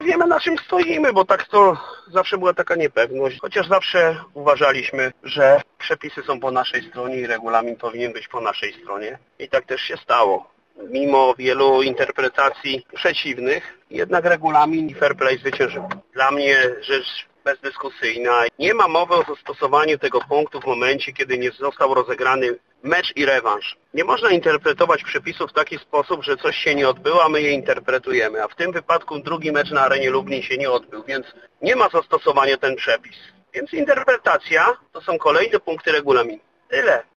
Wiemy, na czym stoimy, bo tak to zawsze była taka niepewność. Chociaż zawsze uważaliśmy, że przepisy są po naszej stronie i regulamin powinien być po naszej stronie. I tak też się stało. Mimo wielu interpretacji przeciwnych, jednak regulamin i fair play zwyciężył. Dla mnie rzecz bezdyskusyjna. Nie ma mowy o zastosowaniu tego punktu w momencie, kiedy nie został rozegrany mecz i rewanż. Nie można interpretować przepisów w taki sposób, że coś się nie odbyło, a my je interpretujemy. A w tym wypadku drugi mecz na arenie Lublin się nie odbył, więc nie ma zastosowania ten przepis. Więc interpretacja to są kolejne punkty regulaminu. Tyle.